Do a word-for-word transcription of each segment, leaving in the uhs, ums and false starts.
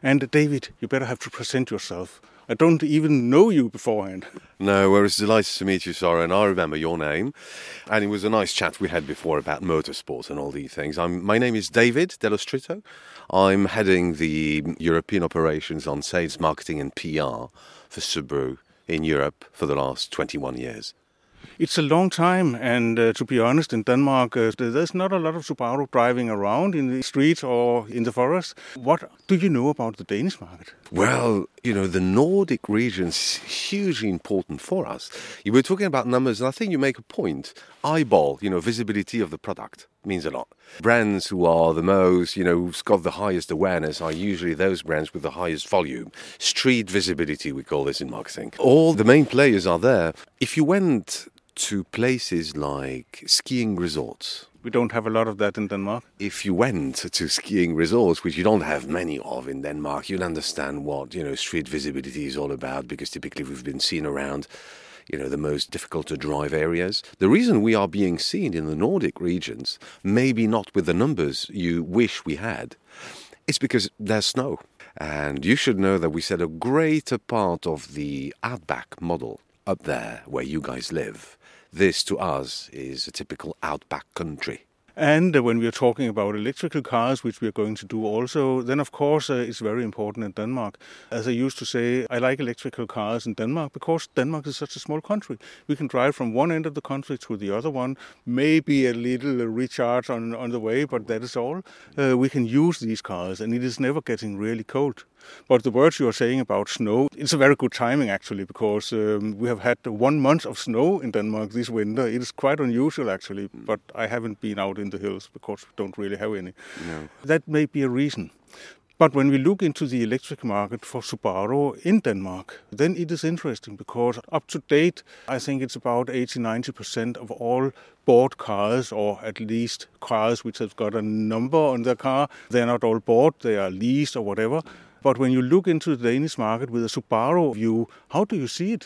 And David, you better have to present yourself. I don't even know you beforehand. No, well, it's delighted to meet you, Soren. I remember your name. And it was a nice chat we had before about motorsport and all these things. I'm, my name is David Dello Stritto. I'm heading the European operations on sales, marketing and P R for Subaru in Europe for the last twenty-one years. It's a long time, and uh, to be honest, in Denmark, uh, there's not a lot of Subaru driving around in the streets or in the forest. What do you know about the Danish market? Well, you know, the Nordic region is hugely important for us. You were talking about numbers, and I think you make a point. Eyeball, you know, visibility of the product means a lot. Brands who are the most, you know, who's got the highest awareness are usually those brands with the highest volume. Street visibility, we call this in marketing. All the main players are there. If you went to places like skiing resorts. We don't have a lot of that in Denmark. If you went to skiing resorts, which you don't have many of in Denmark, you'd understand what, you know, street visibility is all about, because typically we've been seen around, you know, the most difficult to drive areas. The reason we are being seen in the Nordic regions, maybe not with the numbers you wish we had, it's because there's snow. And you should know that we said a greater part of the Outback model up there where you guys live, this to us is a typical outback country. And uh, when we are talking about electrical cars, which we are going to do also, then of course uh, it's very important in Denmark. As I used to say, I like electrical cars in Denmark because Denmark is such a small country. We can drive from one end of the country to the other one, maybe a little recharge on, on the way, but that is all. Uh, we can use these cars, and it is never getting really cold. But the words you are saying about snow, it's a very good timing actually, because um, we have had one month of snow in Denmark this winter. It is quite unusual actually, but I haven't been out in the hills because we don't really have any. No. That may be a reason. But when we look into the electric market for Subaru in Denmark, then it is interesting because up to date, I think it's about eighty to ninety percent of all bought cars, or at least cars which have got a number on their car. They're not all bought, they are leased or whatever. But when you look into the Danish market with a Subaru view, how do you see it?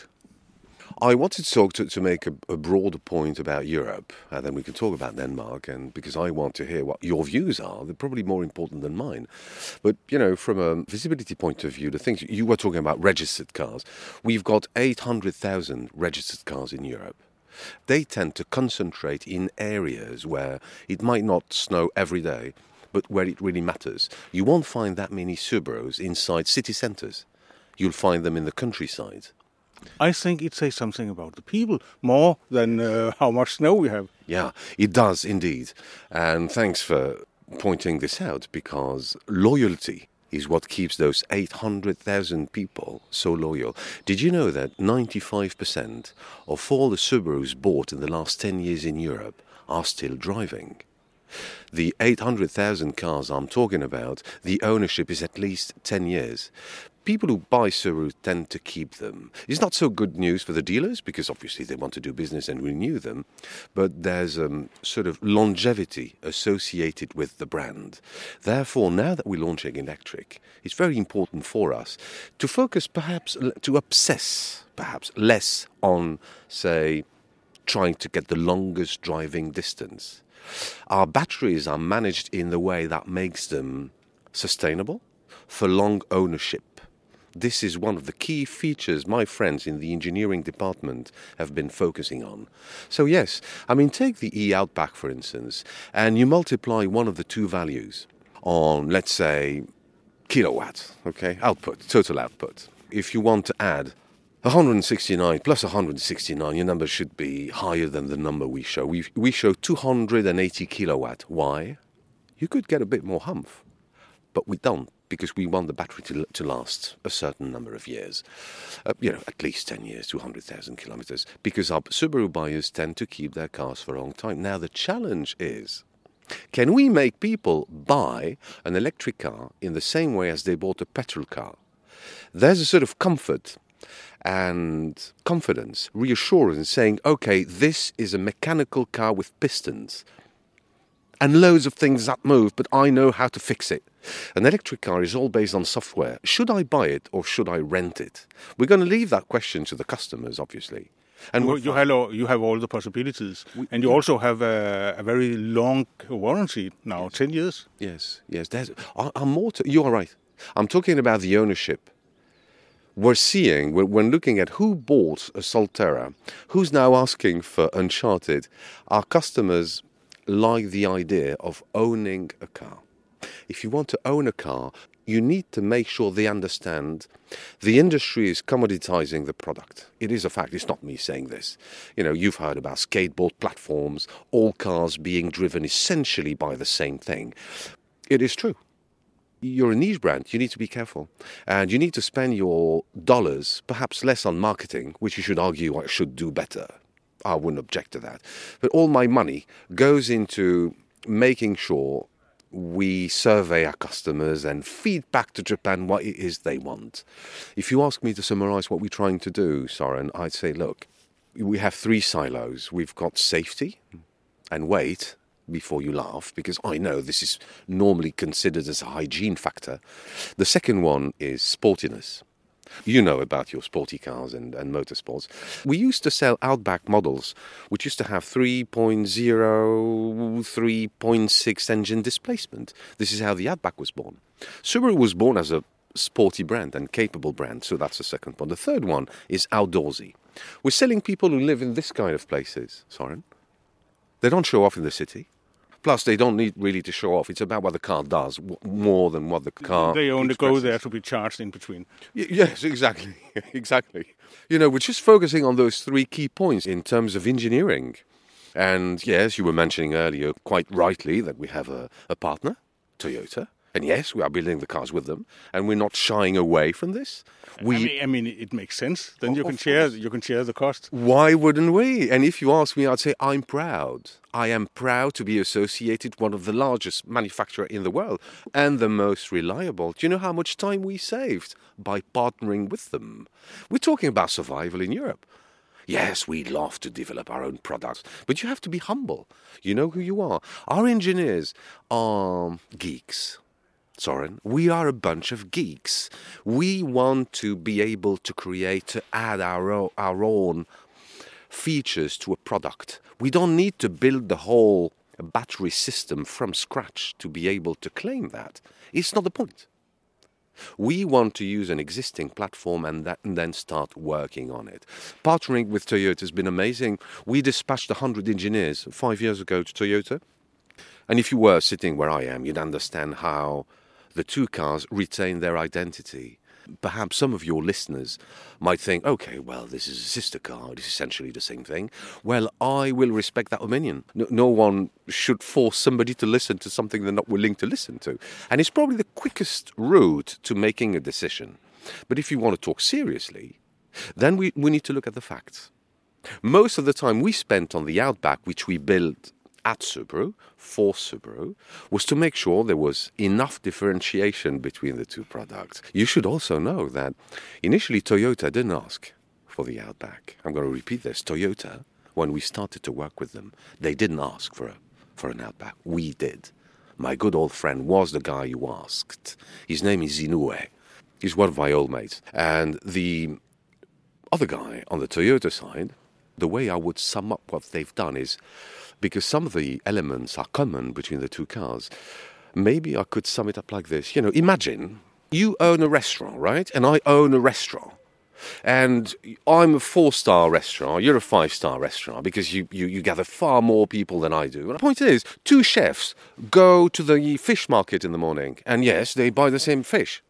I wanted to talk to, to make a, a broader point about Europe, and then we can talk about Denmark, and because I want to hear what your views are. They're probably more important than mine. But, you know, from a visibility point of view, the things you were talking about, registered cars. We've got eight hundred thousand registered cars in Europe. They tend to concentrate in areas where it might not snow every day, but where it really matters. You won't find that many Subarus inside city centres. You'll find them in the countryside. I think it says something about the people more than uh, how much snow we have. Yeah, it does indeed. And thanks for pointing this out, because loyalty is what keeps those eight hundred thousand people so loyal. Did you know that ninety-five percent of all the Subarus bought in the last ten years in Europe are still driving? The eight hundred thousand cars I'm talking about, the ownership is at least ten years. People who buy Subaru tend to keep them. It's not so good news for the dealers, because obviously they want to do business and renew them, but there's um, sort of longevity associated with the brand. Therefore, now that we're launching electric, it's very important for us to focus perhaps, to obsess perhaps less on, say, trying to get the longest driving distance. Our batteries are managed in the way that makes them sustainable for long ownership. This is one of the key features my friends in the engineering department have been focusing on. So yes, I mean, take the e-Outback, for instance, and you multiply one of the two values on, let's say, kilowatt, okay, output, total output. If you want to add one hundred sixty-nine plus one hundred sixty-nine, your number should be higher than the number we show. We, we show two hundred eighty kilowatt. Why? You could get a bit more humph, but we don't, because we want the battery to, to last a certain number of years. Uh, you know, at least ten years, two hundred thousand kilometers, because our Subaru buyers tend to keep their cars for a long time. Now, the challenge is, can we make people buy an electric car in the same way as they bought a petrol car? There's a sort of comfort and confidence, reassurance, saying, okay, this is a mechanical car with pistons and loads of things that move, but I know how to fix it. An electric car is all based on software. Should I buy it or should I rent it? We're going to leave that question to the customers, obviously. And well, you, have, you have all the possibilities. We, and you also have a, a very long warranty now, ten years. Yes, yes. There's, our, our motor, you are right. I'm talking about the ownership. We're seeing, when looking at who bought a Solterra, who's now asking for Uncharted, our customers like the idea of owning a car. If you want to own a car, you need to make sure they understand the industry is commoditizing the product. It is a fact. It's not me saying this. You know, you've heard about skateboard platforms, all cars being driven essentially by the same thing. It is true. You're a niche brand, you need to be careful. And you need to spend your dollars, perhaps less on marketing, which you should argue I should do better. I wouldn't object to that. But all my money goes into making sure we survey our customers and feed back to Japan what it is they want. If you ask me to summarize what we're trying to do, Soren, I'd say, look, we have three silos. We've got safety and weight. Before you laugh, because I know this is normally considered as a hygiene factor. The second one is sportiness. You know about your sporty cars and, and motorsports. We used to sell Outback models, which used to have three point oh, three point six engine displacement. This is how the Outback was born. Subaru was born as a sporty brand and capable brand, so that's the second one. The third one is outdoorsy. We're selling people who live in this kind of places, Soren. They don't show off in the city. Plus, they don't need really to show off. It's about what the car does, w- more than what the car They only expresses. go there to be charged in between. Y- yes, exactly. exactly. You know, we're just focusing on those three key points in terms of engineering. And yes, you were mentioning earlier, quite rightly, that we have a, a partner, Toyota. And yes, we are building the cars with them, and we're not shying away from this. We, I mean, I mean, it makes sense. Then Oh, you can of share. course. You can share the cost. Why wouldn't we? And if you ask me, I'd say I'm proud. I am proud to be associated with one of the largest manufacturers in the world and the most reliable. Do you know how much time we saved by partnering with them? We're talking about survival in Europe. Yes, we love to develop our own products, but you have to be humble. You know who you are. Our engineers are geeks. Soren, we are a bunch of geeks. We want to be able to create, to add our own, our own features to a product. We don't need to build the whole battery system from scratch to be able to claim that. It's not the point. We want to use an existing platform and, that, and then start working on it. Partnering with Toyota has been amazing. We dispatched one hundred engineers five years ago to Toyota. And if you were sitting where I am, you'd understand how the two cars retain their identity. Perhaps some of your listeners might think, okay, well, this is a sister car. It's essentially the same thing. Well, I will respect that opinion. No, no one should force somebody to listen to something they're not willing to listen to. And it's probably the quickest route to making a decision. But if you want to talk seriously, then we, we need to look at the facts. Most of the time we spent on the Outback, which we built at Subaru, for Subaru, was to make sure there was enough differentiation between the two products. You should also know that initially Toyota didn't ask for the Outback. I'm going to repeat this. Toyota, when we started to work with them, they didn't ask for a, for an Outback. We did. My good old friend was the guy who asked. His name is Inoue. He's one of my old mates. And the other guy on the Toyota side, the way I would sum up what they've done is, because some of the elements are common between the two cars, maybe I could sum it up like this. You know, imagine you own a restaurant, right? And I own a restaurant. And I'm a four-star restaurant, you're a five-star restaurant, because you, you, you gather far more people than I do. And the point is, two chefs go to the fish market in the morning, and yes, they buy the same fish.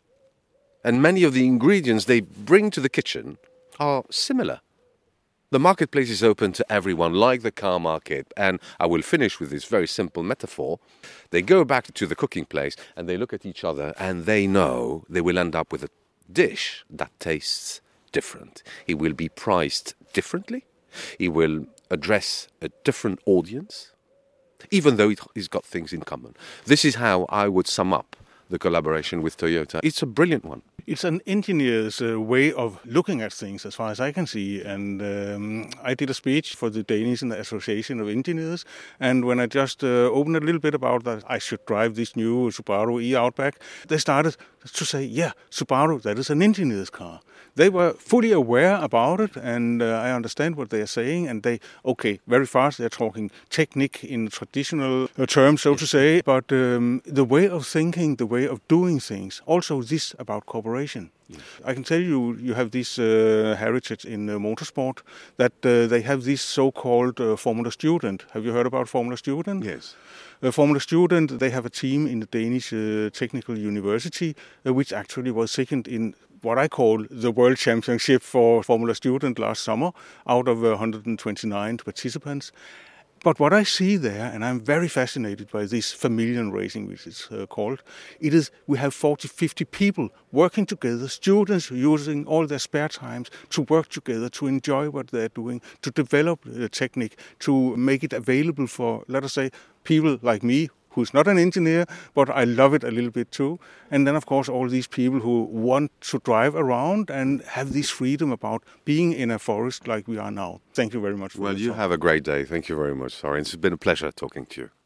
And many of the ingredients they bring to the kitchen are similar. The marketplace is open to everyone, like the car market. And I will finish with this very simple metaphor. They go back to the cooking place and they look at each other and they know they will end up with a dish that tastes different. It will be priced differently. It will address a different audience, even though it has got things in common. This is how I would sum up the collaboration with Toyota. It's a brilliant one. It's an engineer's uh, way of looking at things, as far as I can see. And um, I did a speech for the Danish Association of Engineers. And when I just uh, opened a little bit about that, I should drive this new Subaru e-Outback, they started, to say, yeah, Subaru, that is an engineer's car. They were fully aware about it, and uh, I understand what they are saying. And they, okay, very fast, they're talking technique in traditional uh, terms, so to say. But um, the way of thinking, the way of doing things, also this about cooperation. Yes. I can tell you, you have this uh, heritage in uh, motorsport, that uh, they have this so-called uh, Formula Student. Have you heard about Formula Student? Yes. Uh, Formula Student, they have a team in the Danish uh, Technical University, uh, which actually was second in what I call the World Championship for Formula Student last summer, out of uh, one hundred twenty-nine participants. But what I see there, and I'm very fascinated by this familiar racing, which is uh, called, it is we have forty, fifty people working together, students using all their spare times to work together, to enjoy what they're doing, to develop the technique, to make it available for, let us say, people like me, who's not an engineer, but I love it a little bit too. And then, of course, all these people who want to drive around and have this freedom about being in a forest like we are now. Thank you very much. For well, you talk. have a great day. Thank you very much, Søren. It's been a pleasure talking to you.